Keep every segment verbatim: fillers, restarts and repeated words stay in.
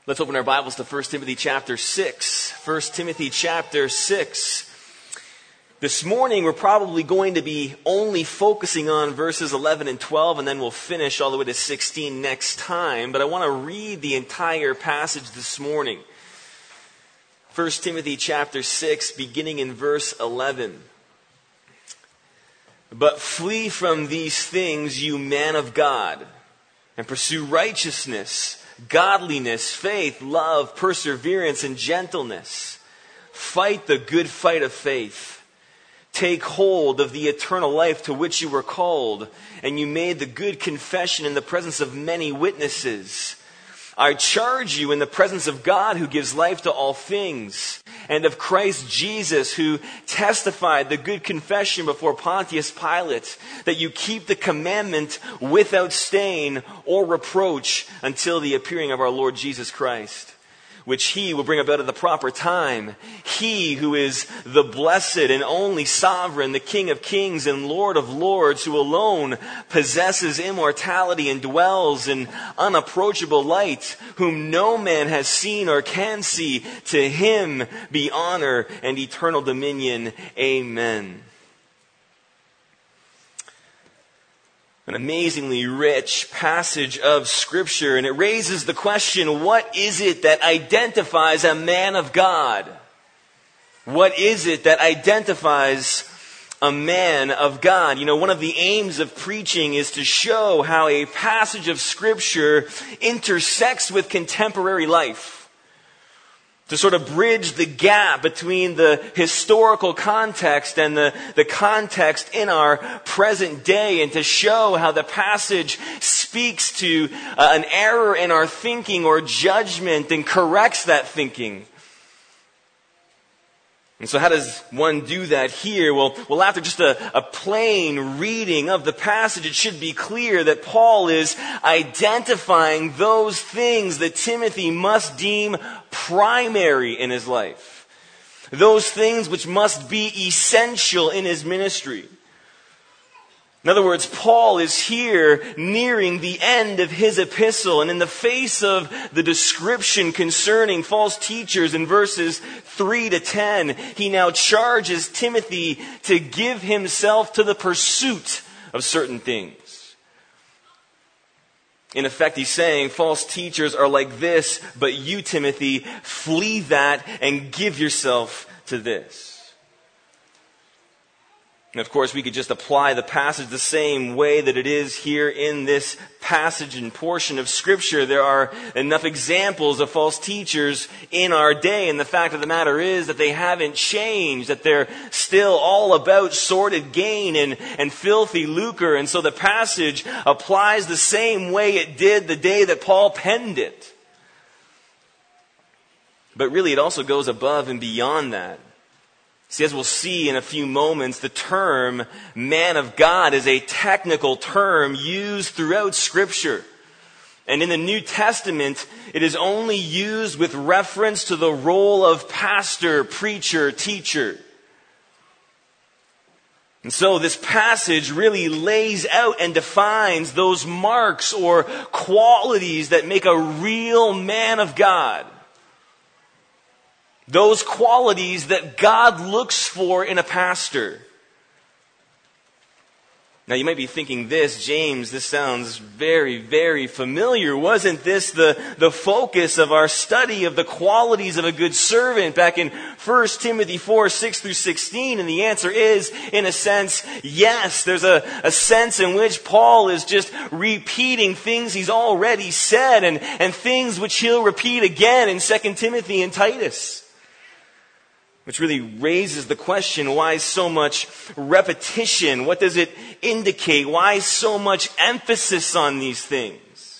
Let's open our Bibles to First Timothy chapter six. First Timothy chapter six. This morning we're probably going to be only focusing on verses eleven and twelve, and then we'll finish all the way to sixteen next time. But I want to read the entire passage this morning. First Timothy chapter six, beginning in verse eleven. But flee from these things, you man of God, and pursue righteousness, godliness, faith, love, perseverance, and gentleness. Fight the good fight of faith. Take hold of the eternal life to which you were called, and you made the good confession in the presence of many witnesses. I charge you in the presence of God, who gives life to all things, and of Christ Jesus, who testified the good confession before Pontius Pilate, that you keep the commandment without stain or reproach until the appearing of our Lord Jesus Christ, which he will bring about at the proper time. He who is the blessed and only sovereign, the King of kings and Lord of lords, who alone possesses immortality and dwells in unapproachable light, whom no man has seen or can see, to him be honor and eternal dominion. Amen. An amazingly rich passage of Scripture, and it raises the question, what is it that identifies a man of God? What is it that identifies a man of God? You know, one of the aims of preaching is to show how a passage of Scripture intersects with contemporary life, to sort of bridge the gap between the historical context and the, the context in our present day, and to show how the passage speaks to uh, an error in our thinking or judgment and corrects that thinking. And so how does one do that here? Well, well, after just a, a plain reading of the passage, it should be clear that Paul is identifying those things that Timothy must deem primary in his life. Those things which must be essential in his ministry. In other words, Paul is here nearing the end of his epistle, and in the face of the description concerning false teachers in verses three to ten, he now charges Timothy to give himself to the pursuit of certain things. In effect, he's saying false teachers are like this, but you, Timothy, flee that and give yourself to this. And of course, we could just apply the passage the same way that it is here in this passage and portion of Scripture. There are enough examples of false teachers in our day, and the fact of the matter is that they haven't changed, that they're still all about sordid gain and, and filthy lucre. And so the passage applies the same way it did the day that Paul penned it. But really, it also goes above and beyond that. See, as we'll see in a few moments, the term man of God is a technical term used throughout Scripture. And in the New Testament, it is only used with reference to the role of pastor, preacher, teacher. And so this passage really lays out and defines those marks or qualities that make a real man of God. Those qualities that God looks for in a pastor. Now you might be thinking this, James, this sounds very, very familiar. Wasn't this the, the focus of our study of the qualities of a good servant back in First Timothy four, six through sixteen? And the answer is, in a sense, yes. There's a, a sense in which Paul is just repeating things he's already said, and, and things which he'll repeat again in Second Timothy and Titus. Which really raises the question, why so much repetition? What does it indicate? Why so much emphasis on these things?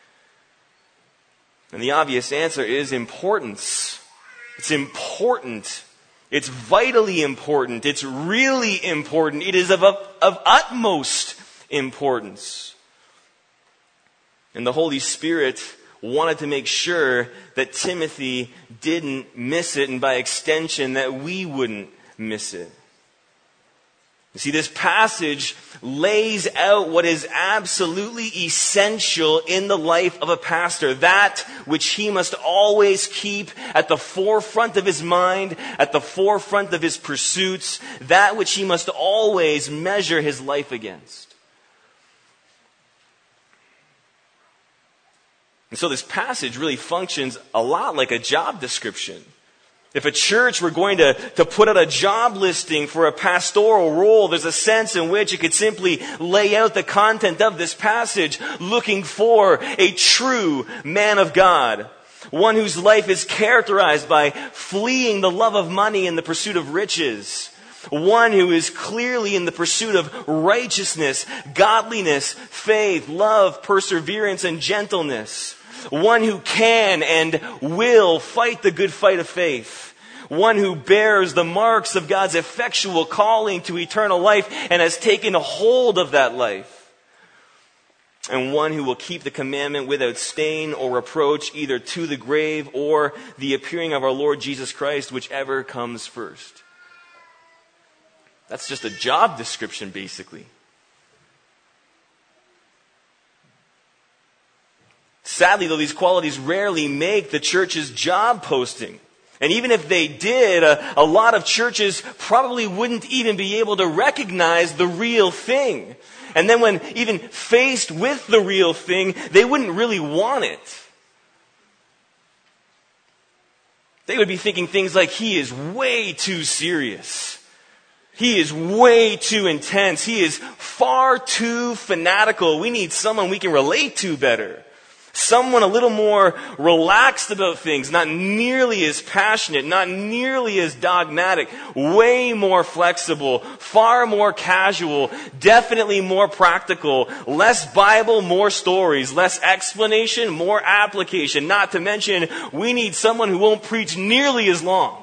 And the obvious answer is importance. It's important. It's vitally important. It's really important. It is of, of, of utmost importance. And the Holy Spirit wanted to make sure that Timothy didn't miss it, and by extension that we wouldn't miss it. You see, this passage lays out what is absolutely essential in the life of a pastor. That which he must always keep at the forefront of his mind, at the forefront of his pursuits. That which he must always measure his life against. And so this passage really functions a lot like a job description. If a church were going to, to put out a job listing for a pastoral role, there's a sense in which it could simply lay out the content of this passage, looking for a true man of God. One whose life is characterized by fleeing the love of money and the pursuit of riches. One who is clearly in the pursuit of righteousness, godliness, faith, love, perseverance, and gentleness. One who can and will fight the good fight of faith. One who bears the marks of God's effectual calling to eternal life and has taken a hold of that life. And one who will keep the commandment without stain or reproach, either to the grave or the appearing of our Lord Jesus Christ, whichever comes first. That's just a job description, basically. Sadly, though, these qualities rarely make the church's job posting. And even if they did, a, a lot of churches probably wouldn't even be able to recognize the real thing. And then when even faced with the real thing, they wouldn't really want it. They would be thinking things like, he is way too serious. He is way too intense. He is far too fanatical. We need someone we can relate to better. Someone a little more relaxed about things, not nearly as passionate, not nearly as dogmatic, way more flexible, far more casual, definitely more practical, less Bible, more stories, less explanation, more application. Not to mention, we need someone who won't preach nearly as long.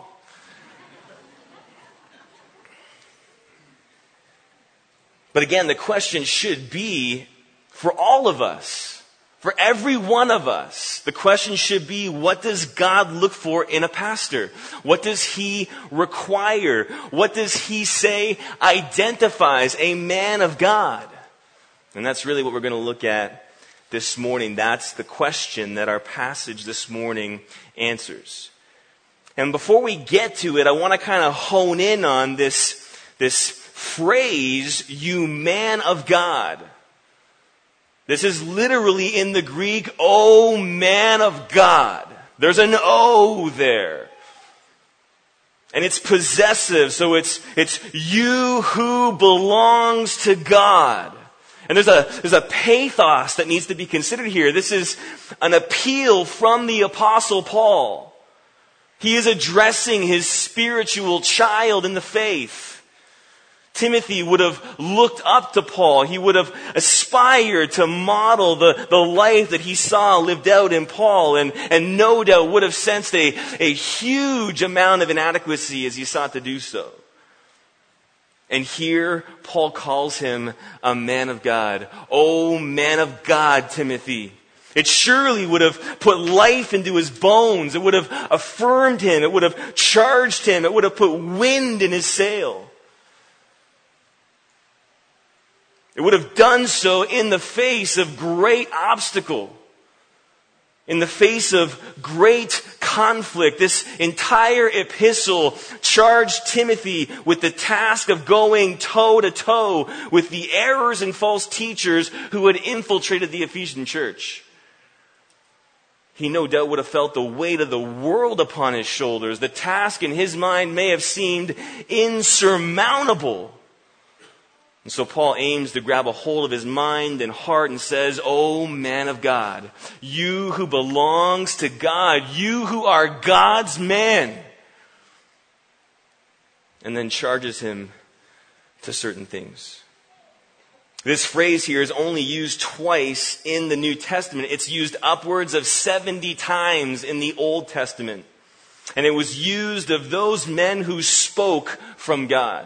But again, the question should be for all of us. For every one of us, the question should be, what does God look for in a pastor? What does he require? What does he say identifies a man of God? And that's really what we're going to look at this morning. That's the question that our passage this morning answers. And before we get to it, I want to kind of hone in on this, this phrase, you man of God. This is literally in the Greek, oh man of God. There's an O there. And it's possessive, so it's, it's you who belongs to God. And there's a, there's a pathos that needs to be considered here. This is an appeal from the Apostle Paul. He is addressing his spiritual child in the faith. Timothy would have looked up to Paul. He would have aspired to model the, the life that he saw lived out in Paul, and, and no doubt would have sensed a, a huge amount of inadequacy as he sought to do so. And here, Paul calls him a man of God. Oh, man of God, Timothy. It surely would have put life into his bones. It would have affirmed him. It would have charged him. It would have put wind in his sail. It would have done so in the face of great obstacle, in the face of great conflict. This entire epistle charged Timothy with the task of going toe to toe with the errors and false teachers who had infiltrated the Ephesian church. He no doubt would have felt the weight of the world upon his shoulders. The task in his mind may have seemed insurmountable. And so Paul aims to grab a hold of his mind and heart and says, oh man of God, you who belongs to God, you who are God's man. And then charges him to certain things. This phrase here is only used twice in the New Testament. It's used upwards of seventy times in the Old Testament. And it was used of those men who spoke from God.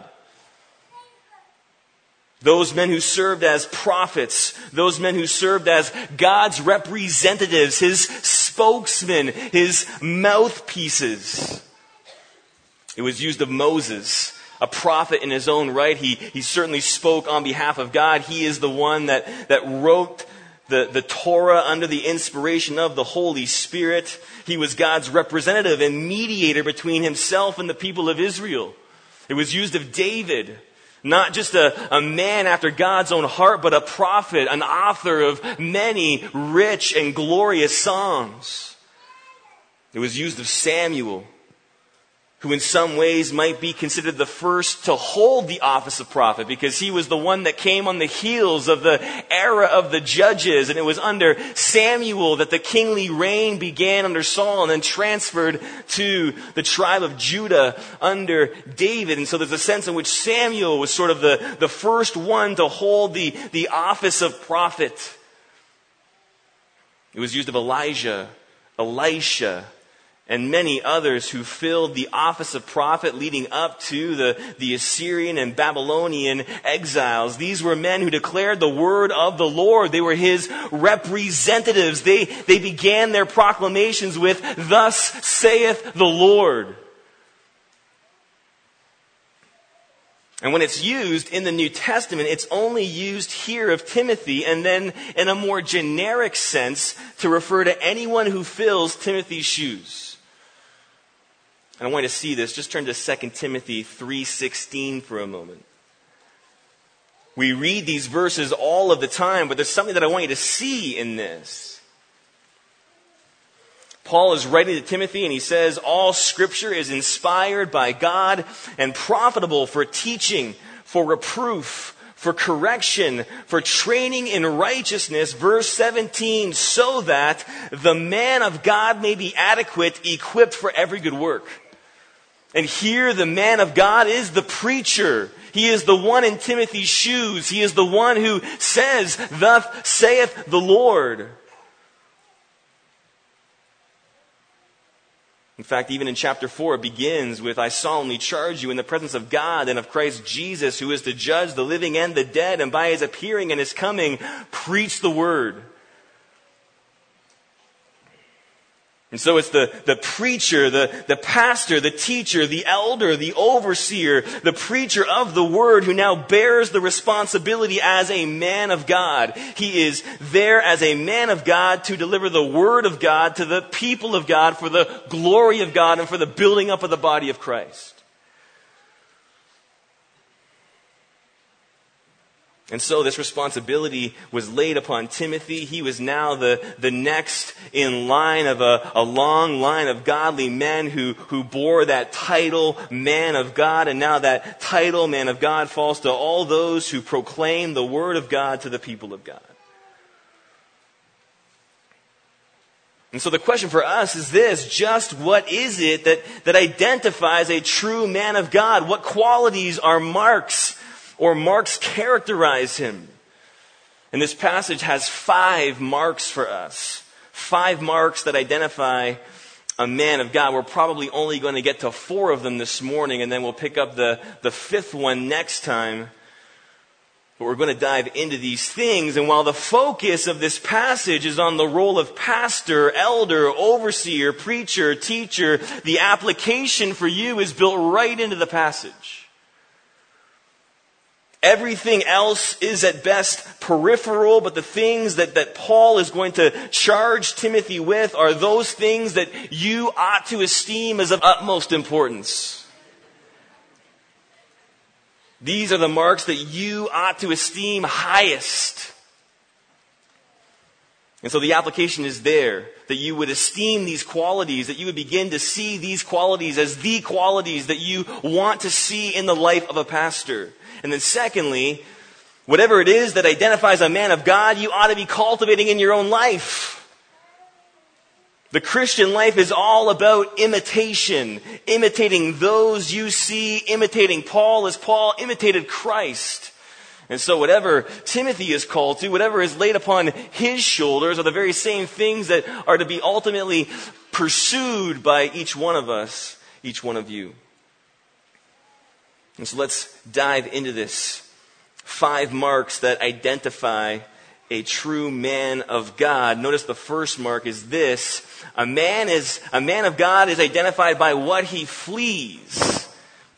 Those men who served as prophets, those men who served as God's representatives, his spokesmen, his mouthpieces. It was used of Moses, a prophet in his own right. He, he certainly spoke on behalf of God. He is the one that, that wrote the, the Torah under the inspiration of the Holy Spirit. He was God's representative and mediator between himself and the people of Israel. It was used of David, not just a, a man after God's own heart, but a prophet, an author of many rich and glorious songs. It was used of Samuel, who in some ways might be considered the first to hold the office of prophet, because he was the one that came on the heels of the era of the judges. And it was under Samuel that the kingly reign began under Saul and then transferred to the tribe of Judah under David. And so there's a sense in which Samuel was sort of the, the first one to hold the, the office of prophet. It was used of Elijah, Elisha, and many others who filled the office of prophet leading up to the, the Assyrian and Babylonian exiles. These were men who declared the word of the Lord. They were his representatives. They, they began their proclamations with, "Thus saith the Lord." And when it's used in the New Testament, it's only used here of Timothy, and then in a more generic sense to refer to anyone who fills Timothy's shoes. And I want you to see this. Just turn to Second Timothy three sixteen for a moment. We read these verses all of the time, but there's something that I want you to see in this. Paul is writing to Timothy and he says, "All scripture is inspired by God and profitable for teaching, for reproof, for correction, for training in righteousness," verse seventeen, "so that the man of God may be adequate, equipped for every good work." And here the man of God is the preacher. He is the one in Timothy's shoes. He is the one who says, "Thus saith the Lord." In fact, even in chapter four, it begins with, "I solemnly charge you in the presence of God and of Christ Jesus, who is to judge the living and the dead, and by his appearing and his coming, preach the word." And so it's the, the preacher, the, the pastor, the teacher, the elder, the overseer, the preacher of the word who now bears the responsibility as a man of God. He is there as a man of God to deliver the word of God to the people of God for the glory of God and for the building up of the body of Christ. And so this responsibility was laid upon Timothy. He was now the, the next in line of a, a long line of godly men who, who bore that title, man of God. And now that title, man of God, falls to all those who proclaim the word of God to the people of God. And so the question for us is this: just what is it that, that identifies a true man of God? What qualities are marks or marks characterize him? And this passage has five marks for us. Five marks that identify a man of God. We're probably only going to get to four of them this morning, and then we'll pick up the, the fifth one next time. But we're going to dive into these things. And while the focus of this passage is on the role of pastor, elder, overseer, preacher, teacher, the application for you is built right into the passage. Everything else is at best peripheral, but the things that, that Paul is going to charge Timothy with are those things that you ought to esteem as of utmost importance. These are the marks that you ought to esteem highest. And so the application is there, that you would esteem these qualities, that you would begin to see these qualities as the qualities that you want to see in the life of a pastor. And then secondly, whatever it is that identifies a man of God, you ought to be cultivating in your own life. The Christian life is all about imitation, imitating those you see, imitating Paul as Paul imitated Christ. And so whatever Timothy is called to, whatever is laid upon his shoulders, are the very same things that are to be ultimately pursued by each one of us, each one of you. And so let's dive into this. Five marks that identify a true man of God. Notice the first mark is this: a man is a man of God is identified by what he flees.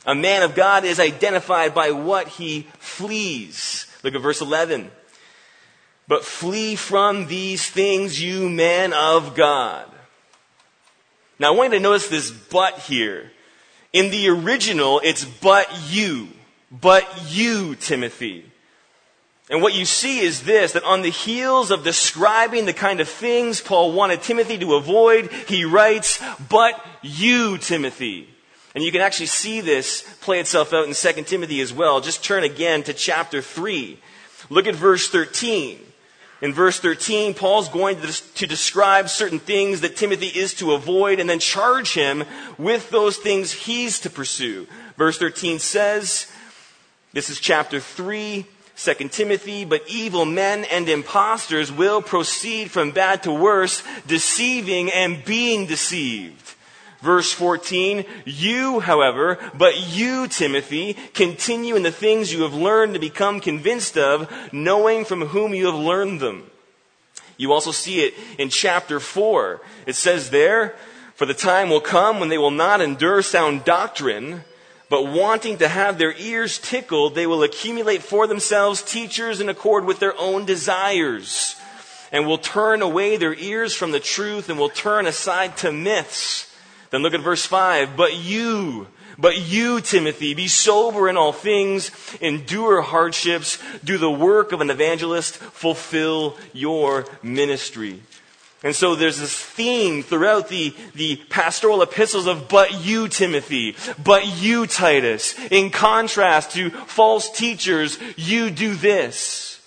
A man of God is identified by what he flees. Look at verse eleven. But flee from these things, you men of God. Now I want you to notice this but here. In the original, it's but you. But you, Timothy. And what you see is this, that on the heels of describing the kind of things Paul wanted Timothy to avoid, he writes, but you, Timothy. And you can actually see this play itself out in Second Timothy as well. Just turn again to chapter three. Look at verse thirteen. In verse thirteen, Paul's going to, to describe certain things that Timothy is to avoid and then charge him with those things he's to pursue. Verse thirteen says, this is chapter three, Second Timothy, but evil men and impostors will proceed from bad to worse, deceiving and being deceived. Verse fourteen, you, however, but you, Timothy, continue in the things you have learned to become convinced of, knowing from whom you have learned them. You also see it in chapter four. It says there, for the time will come when they will not endure sound doctrine, but wanting to have their ears tickled, they will accumulate for themselves teachers in accord with their own desires, and will turn away their ears from the truth and will turn aside to myths. Then look at verse five. But you, but you, Timothy, be sober in all things, endure hardships, do the work of an evangelist, fulfill your ministry. And so there's this theme throughout the, the pastoral epistles of but you, Timothy, but you, Titus. In contrast to false teachers, you do this.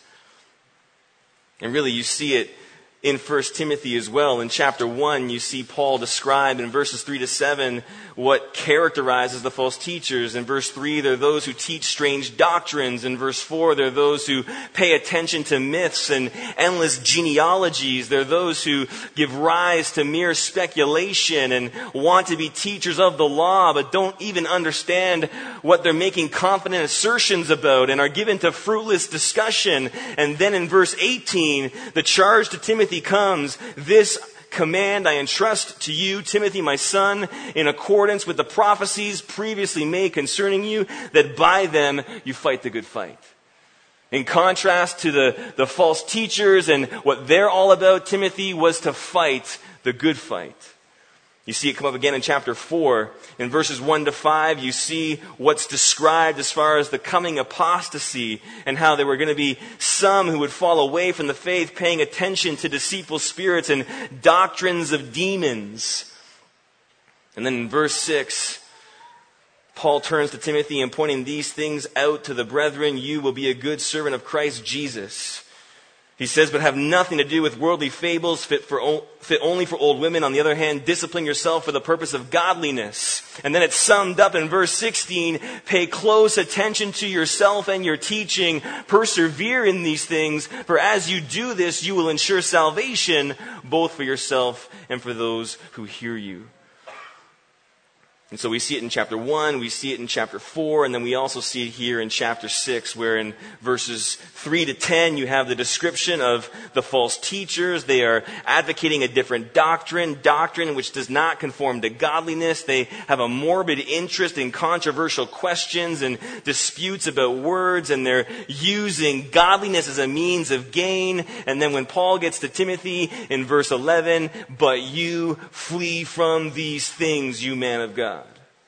And really you see it in First Timothy as well. In chapter one, you see Paul describe in verses three to seven what characterizes the false teachers. In verse three, they're those who teach strange doctrines. In verse four, they're those who pay attention to myths and endless genealogies. They're those who give rise to mere speculation and want to be teachers of the law, but don't even understand what they're making confident assertions about and are given to fruitless discussion. And then in verse eighteen, the charge to Timothy comes, this command I entrust to you, Timothy, my son, in accordance with the prophecies previously made concerning you, that by them you fight the good fight. In contrast to the, the false teachers and what they're all about, Timothy was to fight the good fight. You see it come up again in chapter four. In verses one to five, you see what's described as far as the coming apostasy and how there were going to be some who would fall away from the faith, paying attention to deceitful spirits and doctrines of demons. And then in verse six, Paul turns to Timothy and pointing these things out to the brethren, you will be a good servant of Christ Jesus. He says, but have nothing to do with worldly fables fit for fit only for old women. On the other hand, discipline yourself for the purpose of godliness. And then it's summed up in verse sixteen, pay close attention to yourself and your teaching. Persevere in these things, for as you do this, you will ensure salvation both for yourself and for those who hear you. And so we see it in chapter one, we see it in chapter four, and then we also see it here in chapter six, where in verses three to ten, you have the description of the false teachers. They are advocating a different doctrine, doctrine which does not conform to godliness. They have a morbid interest in controversial questions and disputes about words, and they're using godliness as a means of gain. And then when Paul gets to Timothy in verse eleven, but you flee from these things, you man of God.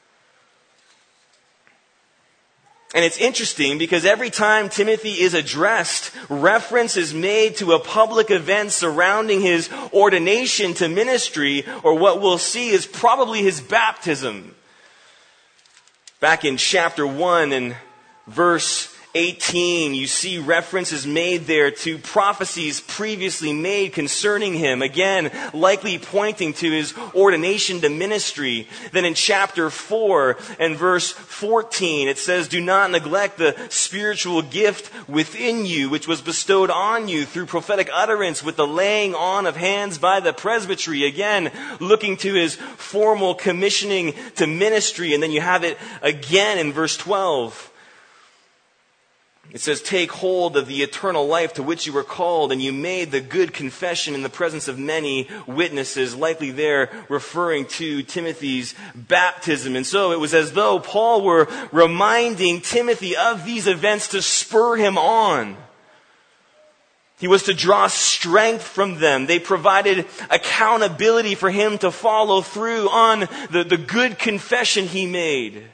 And it's interesting because every time Timothy is addressed, reference is made to a public event surrounding his ordination to ministry, or what we'll see is probably his baptism. Back in chapter one and verse eighteen, you see references made there to prophecies previously made concerning him. Again, likely pointing to his ordination to ministry. Then in chapter four and verse fourteen, it says, do not neglect the spiritual gift within you, which was bestowed on you through prophetic utterance with the laying on of hands by the presbytery. Again, looking to his formal commissioning to ministry. And then you have it again in verse twelve. It says, take hold of the eternal life to which you were called, and you made the good confession in the presence of many witnesses, likely there referring to Timothy's baptism. And so it was as though Paul were reminding Timothy of these events to spur him on. He was to draw strength from them. They provided accountability for him to follow through on the, the good confession he made.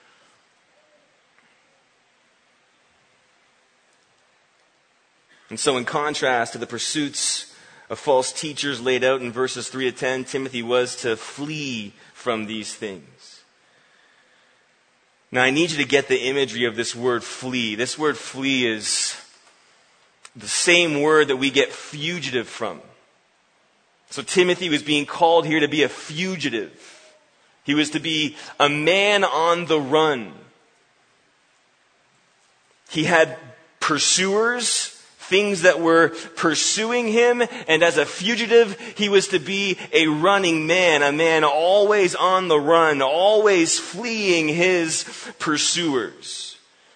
And so in contrast to the pursuits of false teachers laid out in verses three to ten, Timothy was to flee from these things. Now I need you to get the imagery of this word flee. This word flee is the same word that we get fugitive from. So Timothy was being called here to be a fugitive. He was to be a man on the run. He had pursuers, things that were pursuing him, and as a fugitive, he was to be a running man, a man always on the run, always fleeing his pursuers.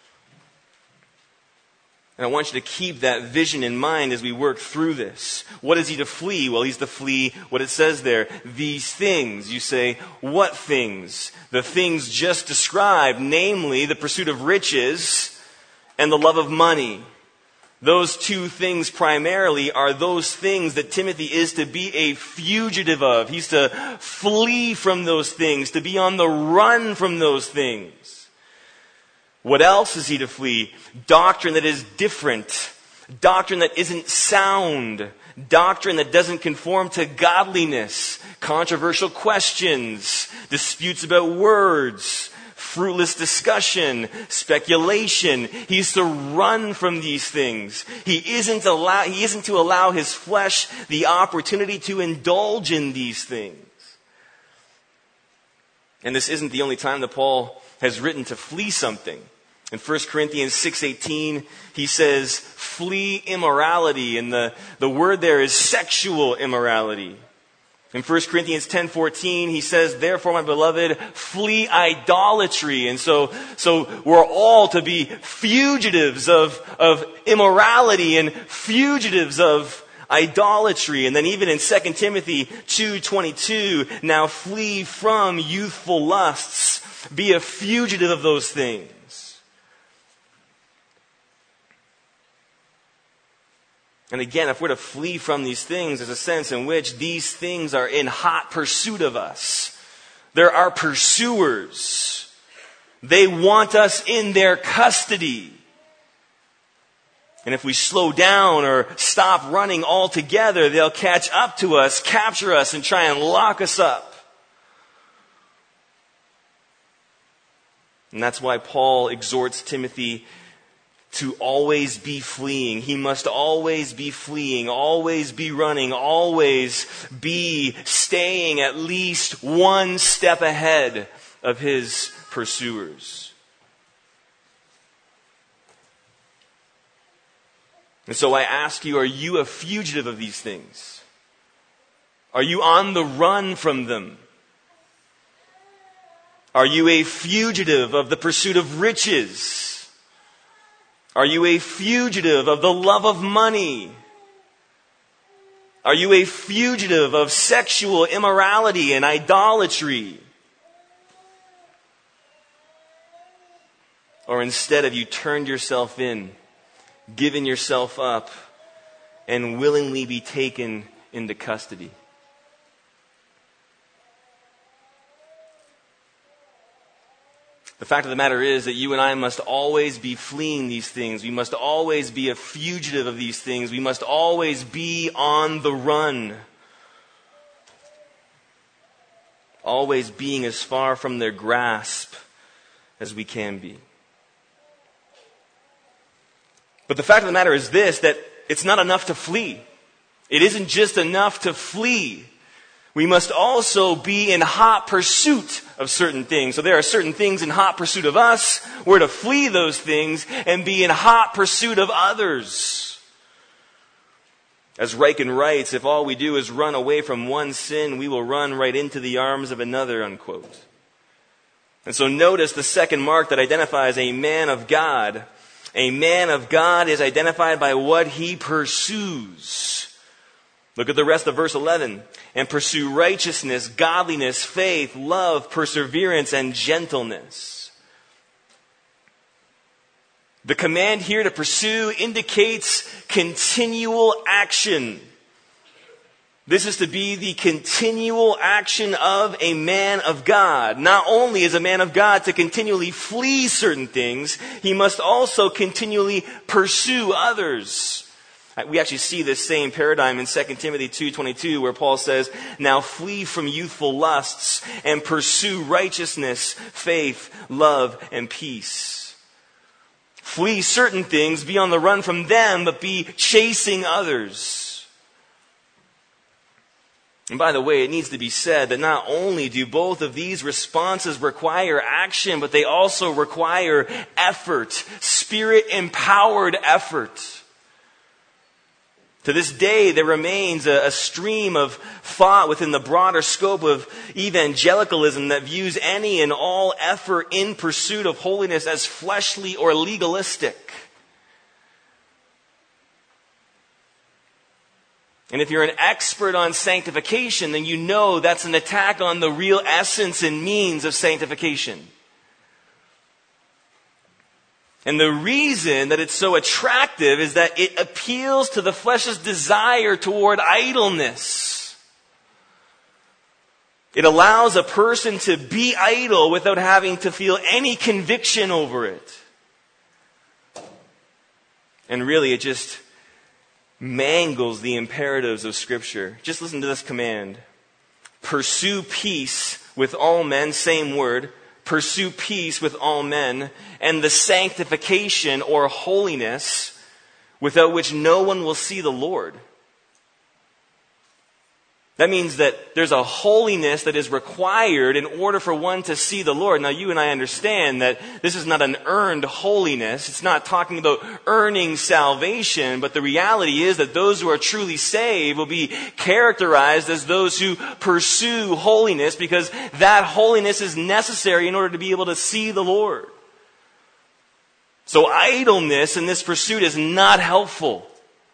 And I want you to keep that vision in mind as we work through this. What is he to flee? Well, he's to flee what it says there. These things. You say, what things? The things just described, namely the pursuit of riches and the love of money. Those two things primarily are those things that Timothy is to be a fugitive of. He's to flee from those things, to be on the run from those things. What else is he to flee? Doctrine that is different. Doctrine that isn't sound. Doctrine that doesn't conform to godliness. Controversial questions. Disputes about words. Fruitless discussion. Speculation. He's to run from these things. He isn't allow, he isn't to allow his flesh the opportunity to indulge in these things. And this isn't the only time that Paul has written to flee something. In First Corinthians six eighteen, he says, flee immorality. And the, the word there is sexual immorality. In First Corinthians ten fourteen, he says, therefore, my beloved, flee idolatry. And so, so we're all to be fugitives of, of immorality and fugitives of idolatry. And then even in Second Timothy two twenty-two, now flee from youthful lusts. Be a fugitive of those things. And again, if we're to flee from these things, there's a sense in which these things are in hot pursuit of us. There are pursuers. They want us in their custody. And if we slow down or stop running altogether, they'll catch up to us, capture us, and try and lock us up. And that's why Paul exhorts Timothy to always be fleeing. He must always be fleeing, always be running, always be staying at least one step ahead of his pursuers. And so I ask you, are you a fugitive of these things? Are you on the run from them? Are you a fugitive of the pursuit of riches? Are you a fugitive of the love of money? Are you a fugitive of sexual immorality and idolatry? Or instead have you turned yourself in, given yourself up, and willingly be taken into custody? The fact of the matter is that you and I must always be fleeing these things. We must always be a fugitive of these things. We must always be on the run. Always being as far from their grasp as we can be. But the fact of the matter is this, that it's not enough to flee. It isn't just enough to flee. We must also be in hot pursuit of certain things. So there are certain things in hot pursuit of us. We're to flee those things and be in hot pursuit of others. As Ryken writes, if all we do is run away from one sin, we will run right into the arms of another, unquote. And so notice the second mark that identifies a man of God. A man of God is identified by what he pursues. Look at the rest of verse eleven. And pursue righteousness, godliness, faith, love, perseverance, and gentleness. The command here to pursue indicates continual action. This is to be the continual action of a man of God. Not only is a man of God to continually flee certain things, he must also continually pursue others. We actually see this same paradigm in Second Timothy two twenty-two, where Paul says, "Now flee from youthful lusts and pursue righteousness, faith, love, and peace." Flee certain things, be on the run from them, but be chasing others. And by the way, it needs to be said that not only do both of these responses require action, but they also require effort, spirit-empowered effort. To this day, there remains a, a stream of thought within the broader scope of evangelicalism that views any and all effort in pursuit of holiness as fleshly or legalistic. And if you're an expert on sanctification, then you know that's an attack on the real essence and means of sanctification. And the reason that it's so attractive is that it appeals to the flesh's desire toward idleness. It allows a person to be idle without having to feel any conviction over it. And really, it just mangles the imperatives of Scripture. Just listen to this command. Pursue peace with all men, same word. Pursue peace with all men, and the sanctification or holiness without which no one will see the Lord. That means that there's a holiness that is required in order for one to see the Lord. Now, you and I understand that this is not an earned holiness. It's not talking about earning salvation, but the reality is that those who are truly saved will be characterized as those who pursue holiness, because that holiness is necessary in order to be able to see the Lord. So idleness in this pursuit is not helpful.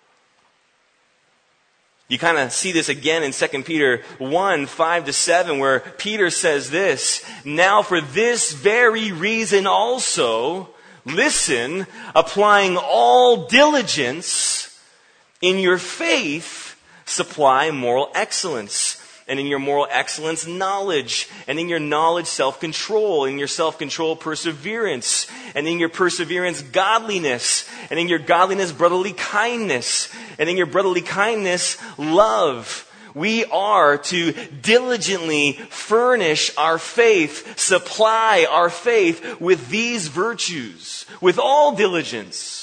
You kind of see this again in Second Peter one, five to seven, where Peter says this, "Now for this very reason also, listen, applying all diligence, in your faith supply moral excellence, and in your moral excellence knowledge, and in your knowledge self-control, and in your self-control perseverance, and in your perseverance godliness, and in your godliness brotherly kindness, and in your brotherly kindness love." We are to diligently furnish our faith, supply our faith with these virtues, with all diligence.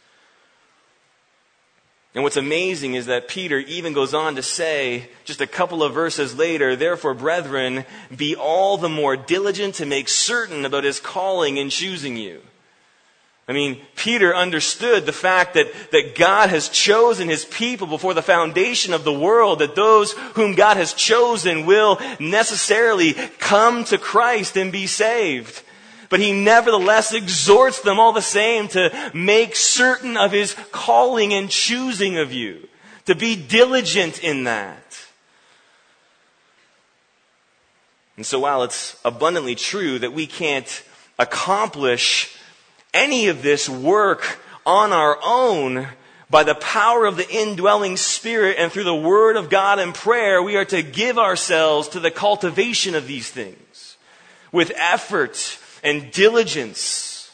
And what's amazing is that Peter even goes on to say, just a couple of verses later, "Therefore, brethren, be all the more diligent to make certain about his calling and choosing you." I mean, Peter understood the fact that, that God has chosen his people before the foundation of the world, that those whom God has chosen will necessarily come to Christ and be saved. But he nevertheless exhorts them all the same to make certain of his calling and choosing of you, to be diligent in that. And so while it's abundantly true that we can't accomplish any of this work on our own, by the power of the indwelling Spirit and through the Word of God and prayer, we are to give ourselves to the cultivation of these things with effort and diligence.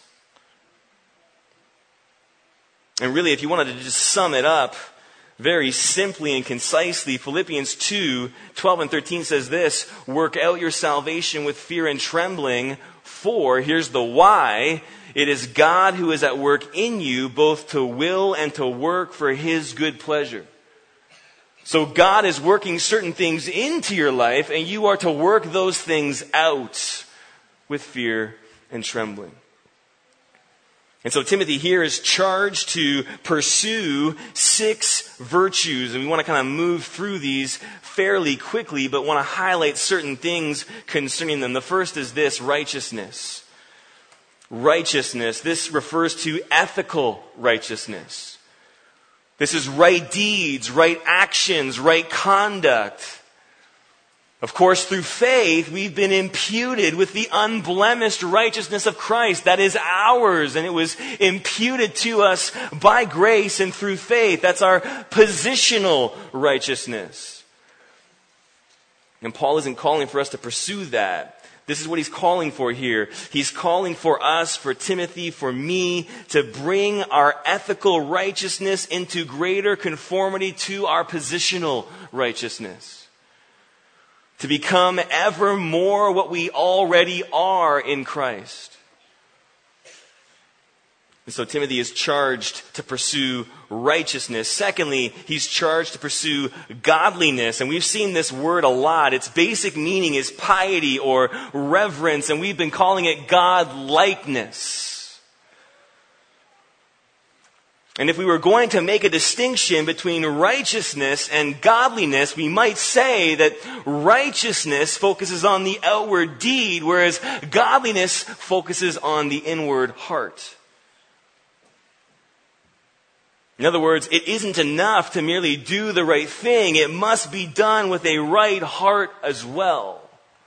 And really, if you wanted to just sum it up very simply and concisely, Philippians two, twelve and thirteen says this, "Work out your salvation with fear and trembling, for," here's the why, "it is God who is at work in you, both to will and to work for his good pleasure." So God is working certain things into your life, and you are to work those things out with fear and trembling. And so Timothy here is charged to pursue six virtues. And we want to kind of move through these fairly quickly, but want to highlight certain things concerning them. The first is this: righteousness. righteousness, this refers to ethical righteousness. This is right deeds, right actions, right conduct. Of course, through faith, we've been imputed with the unblemished righteousness of Christ. That is ours, and it was imputed to us by grace and through faith. That's our positional righteousness. And Paul isn't calling for us to pursue that. This is what he's calling for here. He's calling for us, for Timothy, for me, to bring our ethical righteousness into greater conformity to our positional righteousness. To become ever more what we already are in Christ. And so Timothy is charged to pursue righteousness. Secondly, he's charged to pursue godliness. And we've seen this word a lot. Its basic meaning is piety or reverence, and we've been calling it God-likeness. And if we were going to make a distinction between righteousness and godliness, we might say that righteousness focuses on the outward deed, whereas godliness focuses on the inward heart. In other words, it isn't enough to merely do the right thing. It must be done with a right heart as well.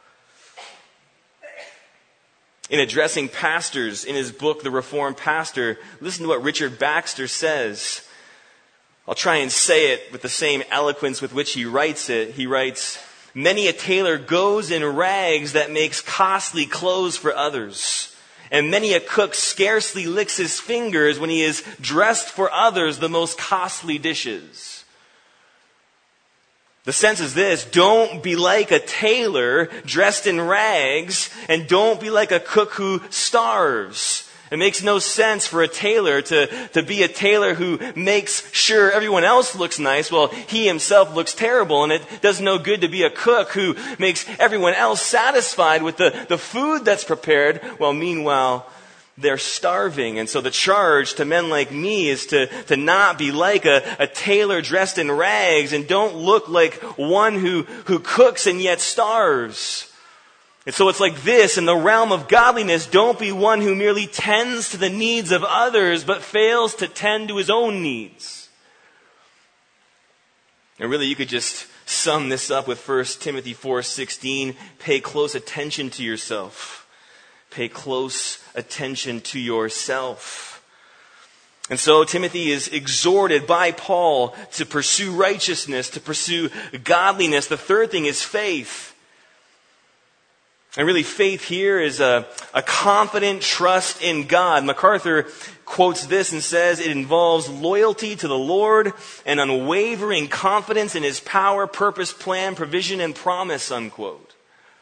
In addressing pastors in his book, The Reformed Pastor, listen to what Richard Baxter says. I'll try and say it with the same eloquence with which he writes it. He writes, "Many a tailor goes in rags that makes costly clothes for others. And many a cook scarcely licks his fingers when he is dressed for others the most costly dishes." The sense is this: don't be like a tailor dressed in rags, and don't be like a cook who starves. It makes no sense for a tailor to, to be a tailor who makes sure everyone else looks nice while he himself looks terrible. And it does no good to be a cook who makes everyone else satisfied with the, the food that's prepared while meanwhile they're starving. And so the charge to men like me is to, to not be like a, a tailor dressed in rags, and don't look like one who, who cooks and yet starves. And so it's like this: in the realm of godliness, don't be one who merely tends to the needs of others, but fails to tend to his own needs. And really, you could just sum this up with First Timothy four sixteen. Pay close attention to yourself. Pay close attention to yourself. And so Timothy is exhorted by Paul to pursue righteousness, to pursue godliness. The third thing is faith. And really, faith here is a, a confident trust in God. MacArthur quotes this and says it involves loyalty to the Lord and unwavering confidence in His power, purpose, plan, provision, and promise, unquote.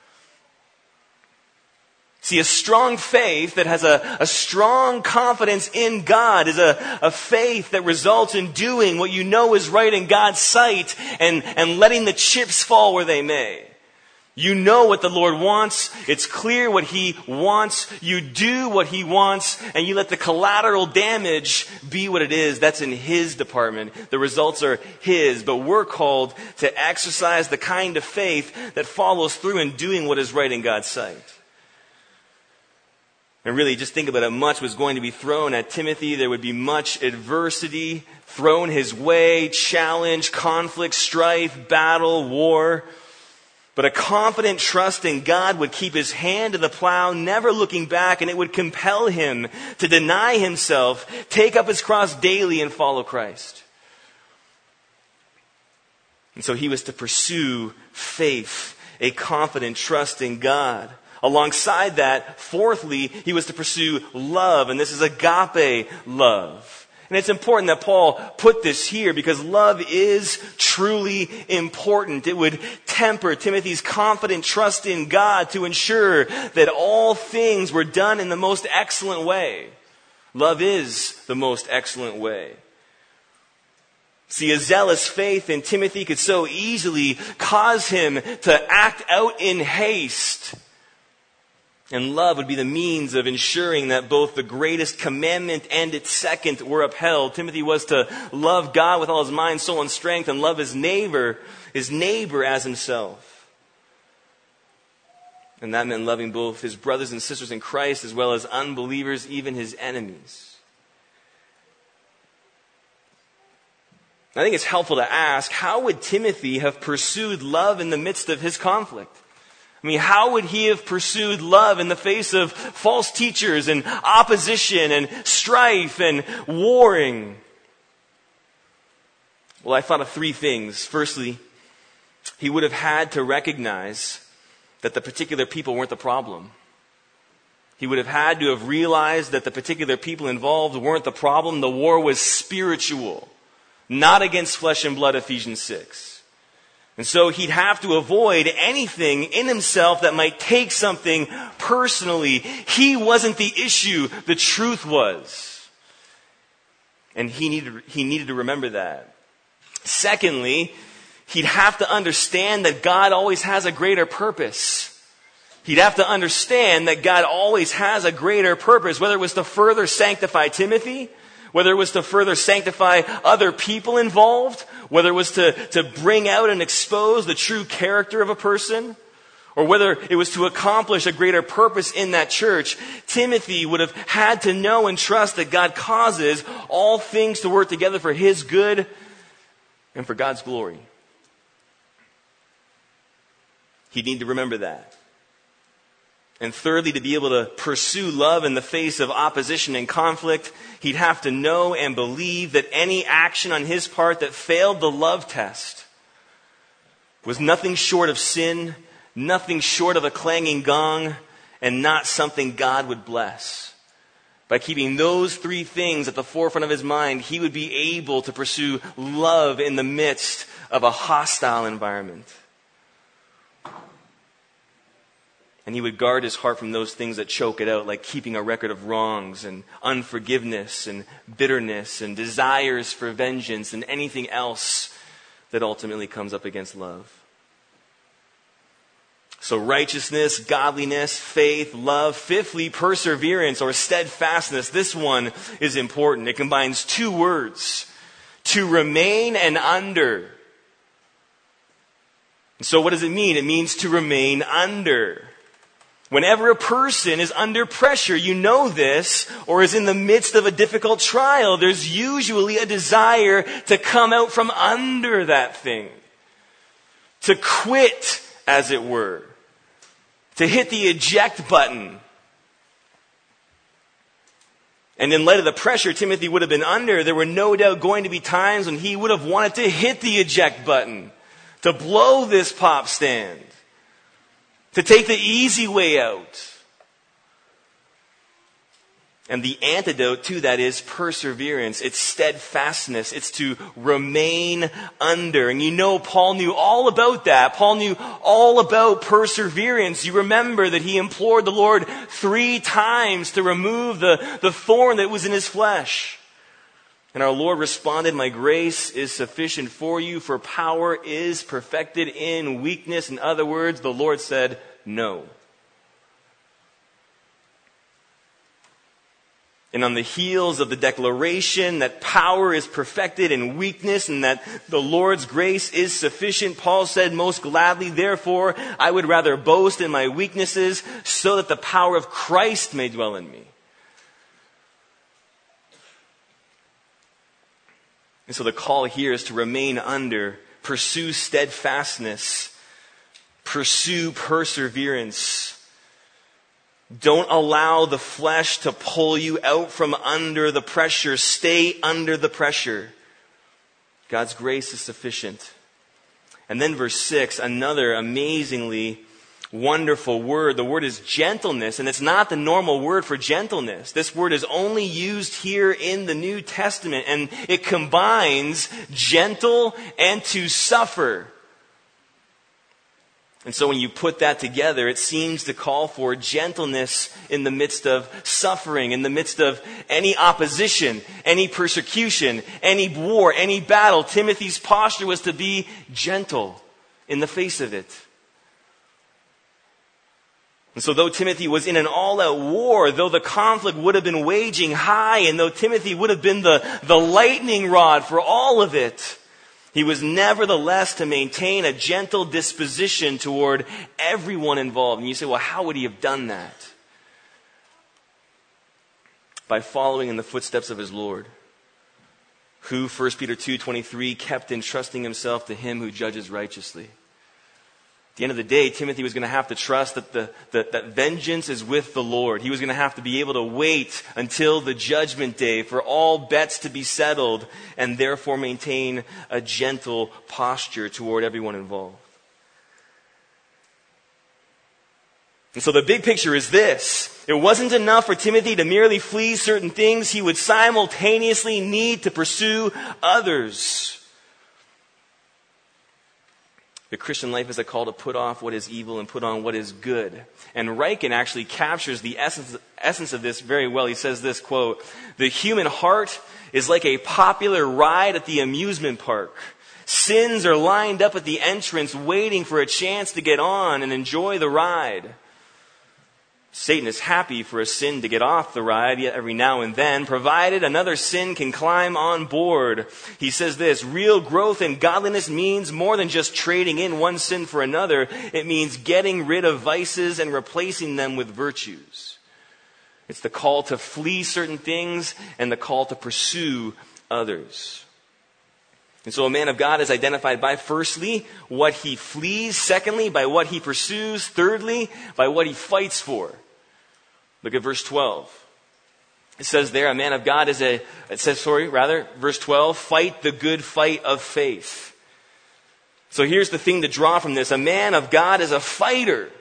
See, a strong faith that has a, a strong confidence in God is a, a faith that results in doing what you know is right in God's sight and, and letting the chips fall where they may. You know what the Lord wants. It's clear what He wants. You do what He wants, and you let the collateral damage be what it is. That's in His department. The results are His. But we're called to exercise the kind of faith that follows through in doing what is right in God's sight. And really, just think about it. Much was going to be thrown at Timothy. There would be much adversity thrown his way, challenge, conflict, strife, battle, war. But a confident trust in God would keep his hand to the plow, never looking back, and it would compel him to deny himself, take up his cross daily, and follow Christ. And so he was to pursue faith, a confident trust in God. Alongside that, fourthly, he was to pursue love, and this is agape love. And it's important that Paul put this here because love is truly important. It would temper Timothy's confident trust in God to ensure that all things were done in the most excellent way. Love is the most excellent way. See, a zealous faith in Timothy could so easily cause him to act out in haste. And love would be the means of ensuring that both the greatest commandment and its second were upheld. Timothy was to love God with all his mind, soul, and strength, and love his neighbor, his neighbor as himself. And that meant loving both his brothers and sisters in Christ as well as unbelievers, even his enemies. I think it's helpful to ask, how would Timothy have pursued love in the midst of his conflict? I mean, how would he have pursued love in the face of false teachers and opposition and strife and warring? Well, I thought of three things. Firstly, he would have had to recognize that the particular people weren't the problem. He would have had to have realized that the particular people involved weren't the problem. The war was spiritual, not against flesh and blood, Ephesians six. And so he'd have to avoid anything in himself that might take something personally. He wasn't the issue, the truth was. And he needed, he needed to remember that. Secondly, he'd have to understand that God always has a greater purpose. He'd have to understand that God always has a greater purpose, whether it was to further sanctify Timothy, whether it was to further sanctify other people involved, whether it was to, to bring out and expose the true character of a person, or whether it was to accomplish a greater purpose in that church. Timothy would have had to know and trust that God causes all things to work together for his good and for God's glory. He'd need to remember that. And thirdly, to be able to pursue love in the face of opposition and conflict, he'd have to know and believe that any action on his part that failed the love test was nothing short of sin, nothing short of a clanging gong, and not something God would bless. By keeping those three things at the forefront of his mind, he would be able to pursue love in the midst of a hostile environment. And he would guard his heart from those things that choke it out, like keeping a record of wrongs and unforgiveness and bitterness and desires for vengeance and anything else that ultimately comes up against love. So righteousness, godliness, faith, love. Fifthly, perseverance or steadfastness. This one is important. It combines two words: to remain and under. So what does it mean? It means to remain under. Whenever a person is under pressure, you know this, or is in the midst of a difficult trial, there's usually a desire to come out from under that thing. To quit, as it were. To hit the eject button. And in light of the pressure Timothy would have been under, there were no doubt going to be times when he would have wanted to hit the eject button. To blow this pop stand. To take the easy way out. And the antidote to that is perseverance. It's steadfastness. It's to remain under. And you know, Paul knew all about that. Paul knew all about perseverance. You remember that he implored the Lord three times to remove the, the thorn that was in his flesh. And our Lord responded, "My grace is sufficient for you, for power is perfected in weakness." In other words, the Lord said, no. And on the heels of the declaration that power is perfected in weakness and that the Lord's grace is sufficient, Paul said, "Most gladly, therefore, I would rather boast in my weaknesses so that the power of Christ may dwell in me." And so the call here is to remain under, pursue steadfastness, pursue perseverance. Don't allow the flesh to pull you out from under the pressure. Stay under the pressure. God's grace is sufficient. And then verse six, another amazingly wonderful word. The word is gentleness, and it's not the normal word for gentleness. This word is only used here in the New Testament, and it combines gentle and to suffer. And so when you put that together, it seems to call for gentleness in the midst of suffering, in the midst of any opposition, any persecution, any war, any battle. Timothy's posture was to be gentle in the face of it. And so though Timothy was in an all-out war, though the conflict would have been waging high, and though Timothy would have been the, the lightning rod for all of it, He was nevertheless to maintain a gentle disposition toward everyone involved. And you say, well, how would he have done that? By following in the footsteps of his Lord, who, First Peter two twenty-three, kept entrusting himself to him who judges righteously. At the end of the day, Timothy was going to have to trust that, the, that, that vengeance is with the Lord. He was going to have to be able to wait until the judgment day for all bets to be settled and therefore maintain a gentle posture toward everyone involved. And so the big picture is this. It wasn't enough for Timothy to merely flee certain things. He would simultaneously need to pursue others. The Christian life is a call to put off what is evil and put on what is good. And Ryken actually captures the essence, essence of this very well. He says this, quote, "The human heart is like a popular ride at the amusement park. Sins are lined up at the entrance waiting for a chance to get on and enjoy the ride. Satan is happy for a sin to get off the ride yet every now and then, provided another sin can climb on board." He says this, "Real growth in godliness means more than just trading in one sin for another. It means getting rid of vices and replacing them with virtues." It's the call to flee certain things and the call to pursue others. And so a man of God is identified by, firstly, what he flees. Secondly, by what he pursues. Thirdly, by what he fights for. Look at verse twelve. It says there, a man of God is a, it says, sorry, rather, verse twelve, fight the good fight of faith. So here's the thing to draw from this. A man of God is a fighter.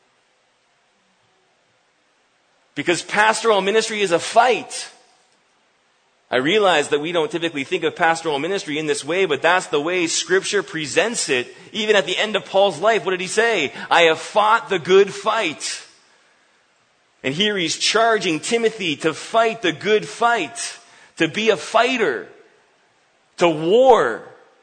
Because pastoral ministry is a fight. I realize that we don't typically think of pastoral ministry in this way, but that's the way Scripture presents it. Even at the end of Paul's life, what did he say? I have fought the good fight. And here he's charging Timothy to fight the good fight, to be a fighter, to war.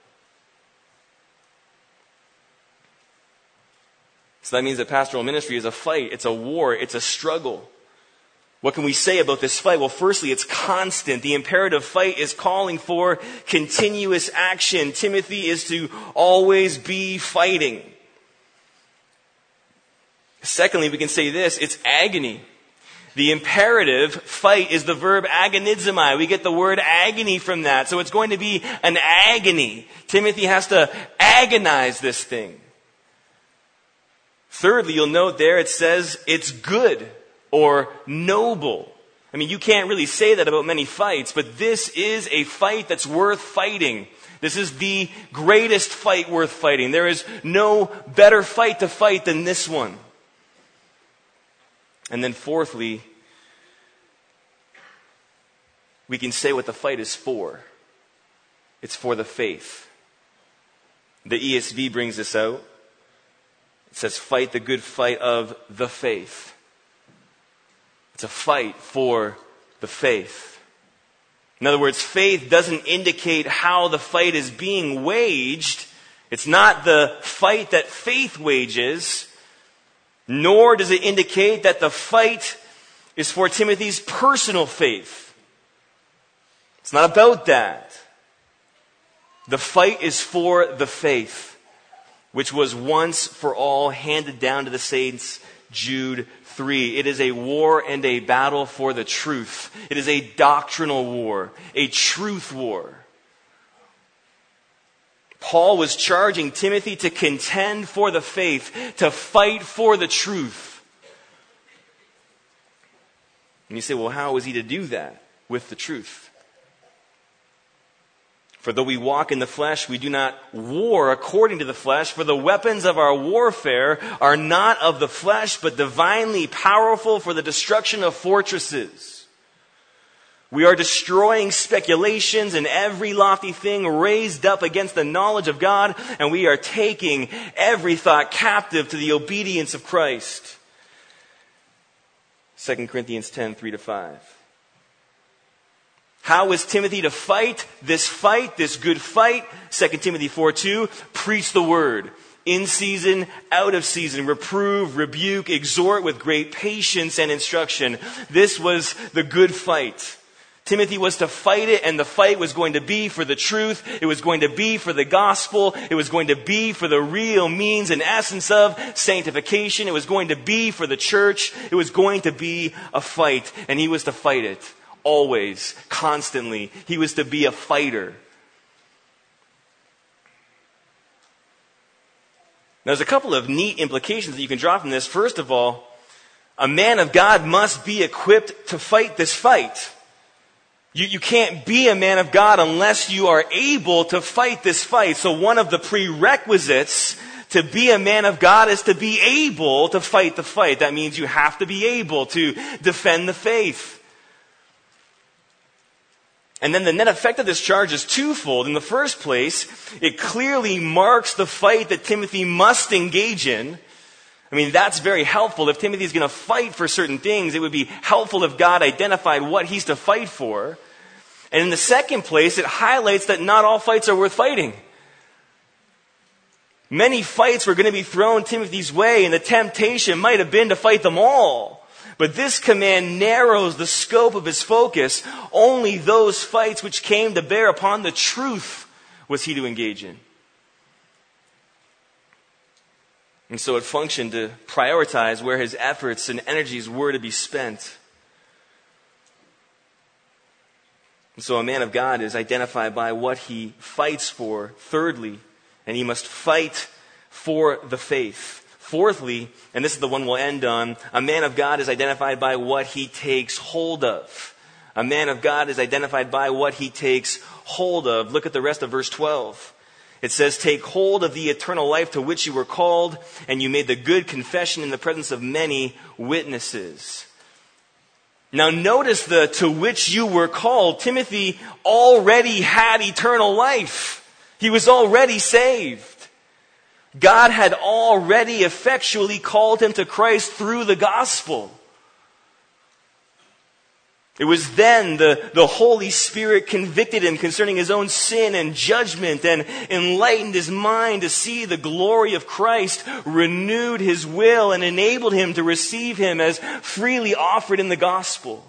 So that means that pastoral ministry is a fight, it's a war, it's a struggle. What can we say about this fight? Well, firstly, it's constant. The imperative fight is calling for continuous action. Timothy is to always be fighting. Secondly, we can say this, it's agony. The imperative fight is the verb agonizomai. We get the word agony from that. So it's going to be an agony. Timothy has to agonize this thing. Thirdly, you'll note there it says it's good. Or noble. I mean, you can't really say that about many fights, but this is a fight that's worth fighting. This is the greatest fight worth fighting. There is no better fight to fight than this one. And then fourthly, we can say what the fight is for. It's for the faith. The E S V brings this out. It says, fight the good fight of the faith. It's a fight for the faith. In other words, faith doesn't indicate how the fight is being waged. It's not the fight that faith wages, nor does it indicate that the fight is for Timothy's personal faith. It's not about that. The fight is for the faith, which was once for all handed down to the saints, Jude three. It is a war and a battle for the truth. It is a doctrinal war, a truth war. Paul was charging Timothy to contend for the faith, to fight for the truth. And you say, well, how is he to do that with the truth? For though we walk in the flesh, we do not war according to the flesh. For the weapons of our warfare are not of the flesh, but divinely powerful for the destruction of fortresses. We are destroying speculations and every lofty thing raised up against the knowledge of God, and we are taking every thought captive to the obedience of Christ. Second Corinthians ten, three to five. How is Timothy to fight this fight, this good fight? Second Timothy four two, preach the word. In season, out of season, reprove, rebuke, exhort with great patience and instruction. This was the good fight. Timothy was to fight it, and the fight was going to be for the truth. It was going to be for the gospel. It was going to be for the real means and essence of sanctification. It was going to be for the church. It was going to be a fight, and he was to fight it always, constantly. He was to be a fighter. Now, there's a couple of neat implications that you can draw from this. First of all, a man of God must be equipped to fight this fight. You, you can't be a man of God unless you are able to fight this fight. So one of the prerequisites to be a man of God is to be able to fight the fight. That means you have to be able to defend the faith. And then the net effect of this charge is twofold. In the first place, it clearly marks the fight that Timothy must engage in. I mean, that's very helpful. If Timothy is going to fight for certain things, it would be helpful if God identified what he's to fight for. And in the second place, it highlights that not all fights are worth fighting. Many fights were going to be thrown Timothy's way, and the temptation might have been to fight them all. But this command narrows the scope of his focus. Only those fights which came to bear upon the truth was he to engage in. And so it functioned to prioritize where his efforts and energies were to be spent. And so a man of God is identified by what he fights for, thirdly, and he must fight for the faith. Fourthly, and this is the one we'll end on, a man of God is identified by what he takes hold of. A man of God is identified by what he takes hold of. Look at the rest of verse twelve. It says, take hold of the eternal life to which you were called, and you made the good confession in the presence of many witnesses. Now notice the to which you were called. Timothy already had eternal life. He was already saved. God had already effectually called him to Christ through the gospel. It was then the, the Holy Spirit convicted him concerning his own sin and judgment and enlightened his mind to see the glory of Christ, renewed his will, and enabled him to receive him as freely offered in the gospel.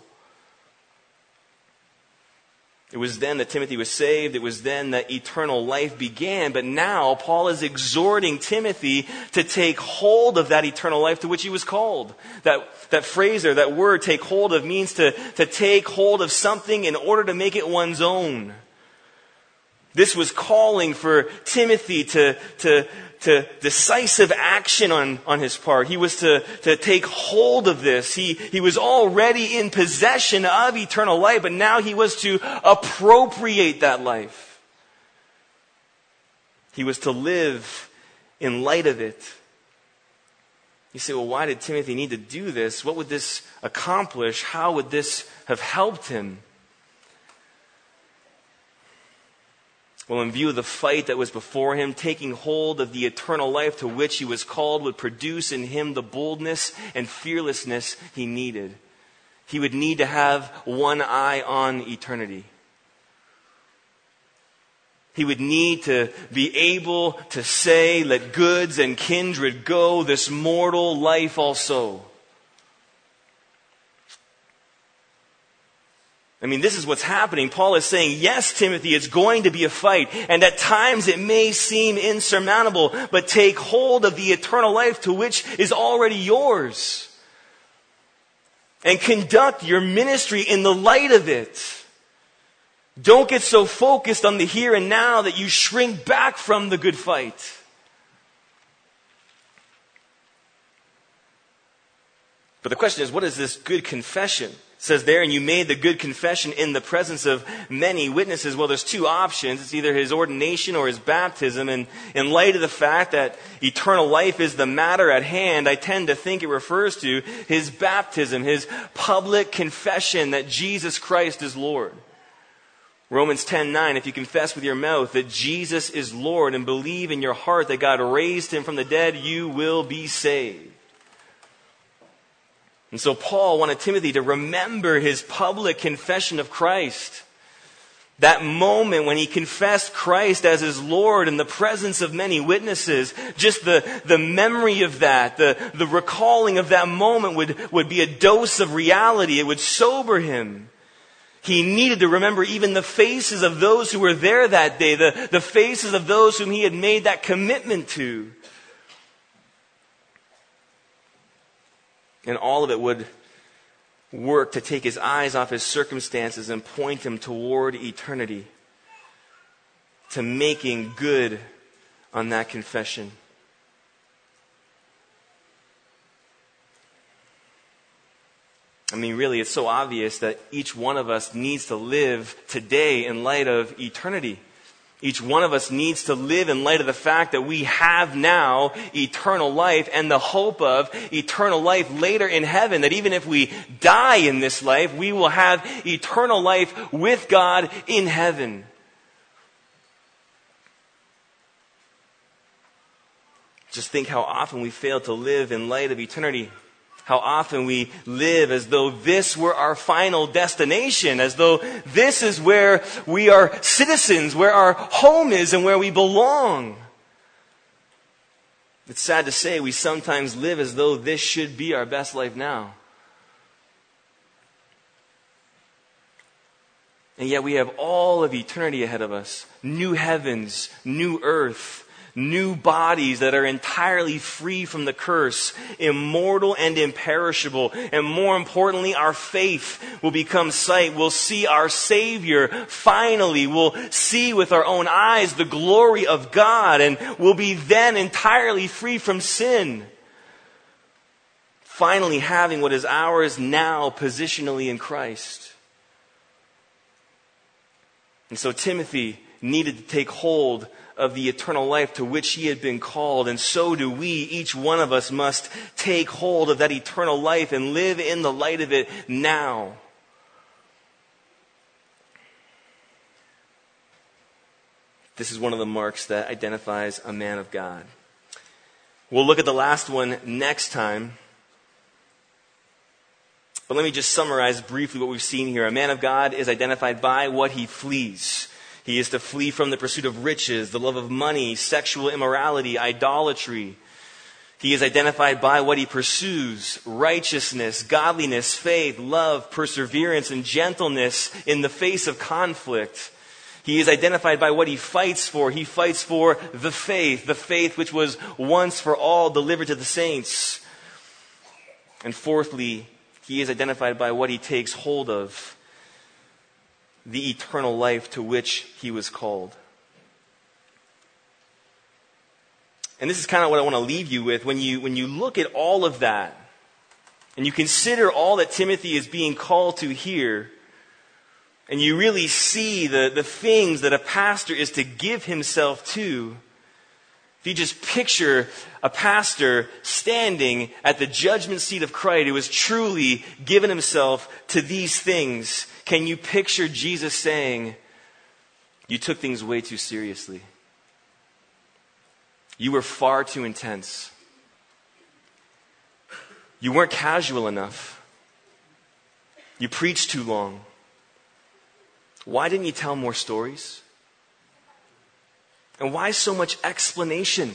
It was then that Timothy was saved. It was then that eternal life began. But now Paul is exhorting Timothy to take hold of that eternal life to which he was called. That, that phrase or that word, take hold of, means to, to take hold of something in order to make it one's own. This was calling for Timothy to, to, to decisive action on, on his part. He was to, to take hold of this. He, he was already in possession of eternal life, but now he was to appropriate that life. He was to live in light of it. You say, well, why did Timothy need to do this? What would this accomplish? How would this have helped him? Well, in view of the fight that was before him, taking hold of the eternal life to which he was called would produce in him the boldness and fearlessness he needed. He would need to have one eye on eternity. He would need to be able to say, let goods and kindred go, this mortal life also. I mean, this is what's happening. Paul is saying, yes, Timothy, it's going to be a fight. And at times it may seem insurmountable, but take hold of the eternal life to which is already yours. And conduct your ministry in the light of it. Don't get so focused on the here and now that you shrink back from the good fight. But the question is, what is this good confession? It says there, and you made the good confession in the presence of many witnesses. Well, there's two options. It's either his ordination or his baptism. And in light of the fact that eternal life is the matter at hand, I tend to think it refers to his baptism, his public confession that Jesus Christ is Lord. Romans ten nine, if you confess with your mouth that Jesus is Lord and believe in your heart that God raised him from the dead, you will be saved. And so Paul wanted Timothy to remember his public confession of Christ. That moment when he confessed Christ as his Lord in the presence of many witnesses, just the, the memory of that, the, the recalling of that moment would, would be a dose of reality. It would sober him. He needed to remember even the faces of those who were there that day, the, the faces of those whom he had made that commitment to. And all of it would work to take his eyes off his circumstances and point him toward eternity, to making good on that confession. I mean, really, it's so obvious that each one of us needs to live today in light of eternity. Each one of us needs to live in light of the fact that we have now eternal life and the hope of eternal life later in heaven. That even if we die in this life, we will have eternal life with God in heaven. Just think how often we fail to live in light of eternity. How often we live as though this were our final destination, as though this is where we are citizens, where our home is and where we belong. It's sad to say we sometimes live as though this should be our best life now. And yet we have all of eternity ahead of us. New heavens, new earth. New bodies that are entirely free from the curse, immortal and imperishable. And more importantly, our faith will become sight. We'll see our Savior finally. We'll see with our own eyes the glory of God, and we'll be then entirely free from sin. Finally having what is ours now positionally in Christ. And so Timothy needed to take hold of the eternal life to which he had been called. And so do we. Each one of us must take hold of that eternal life and live in the light of it now. This is one of the marks that identifies a man of God. We'll look at the last one next time. But let me just summarize briefly what we've seen here. A man of God is identified by what he flees. He is to flee from the pursuit of riches, the love of money, sexual immorality, idolatry. He is identified by what he pursues: righteousness, godliness, faith, love, perseverance, and gentleness in the face of conflict. He is identified by what he fights for. He fights for the faith, the faith which was once for all delivered to the saints. And fourthly, he is identified by what he takes hold of: the eternal life to which he was called. And this is kind of what I want to leave you with. When you, when you look at all of that, and you consider all that Timothy is being called to here, and you really see the, the things that a pastor is to give himself to, if you just picture a pastor standing at the judgment seat of Christ who has truly given himself to these things, can you picture Jesus saying, "You took things way too seriously. You were far too intense. You weren't casual enough. You preached too long. Why didn't you tell more stories? And why so much explanation?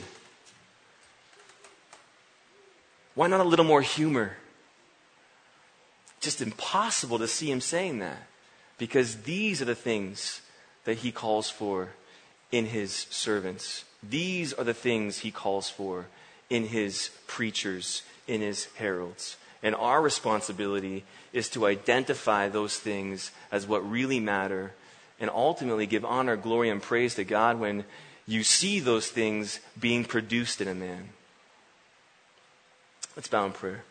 Why not a little more humor?" Just impossible to see him saying that, because these are the things that he calls for in his servants. These are the things he calls for in his preachers, in his heralds. And our responsibility is to identify those things as what really matter, and ultimately give honor, glory, and praise to God when you see those things being produced in a man. Let's bow in prayer.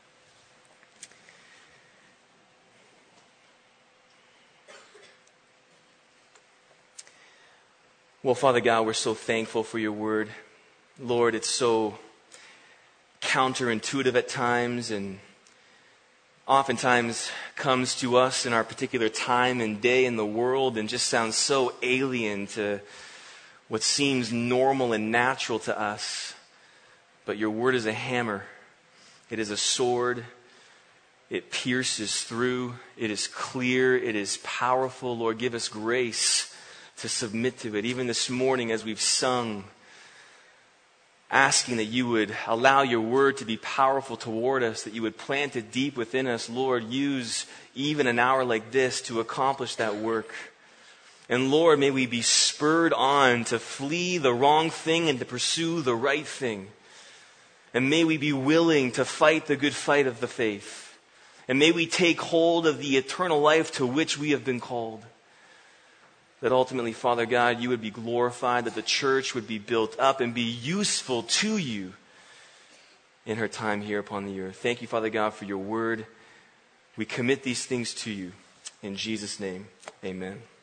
Well, Father God, we're so thankful for your word. Lord, it's so counterintuitive at times, and oftentimes comes to us in our particular time and day in the world and just sounds so alien to what seems normal and natural to us. But your word is a hammer. It is a sword. It pierces through. It is clear. It is powerful. Lord, give us grace to submit to it. Even this morning as we've sung, asking that you would allow your word to be powerful toward us, that you would plant it deep within us. Lord, use even an hour like this to accomplish that work. And Lord, may we be spurred on to flee the wrong thing and to pursue the right thing. And may we be willing to fight the good fight of the faith. And may we take hold of the eternal life to which we have been called. That ultimately, Father God, you would be glorified, that the church would be built up and be useful to you in her time here upon the earth. Thank you, Father God, for your word. We commit these things to you. In Jesus' name, amen.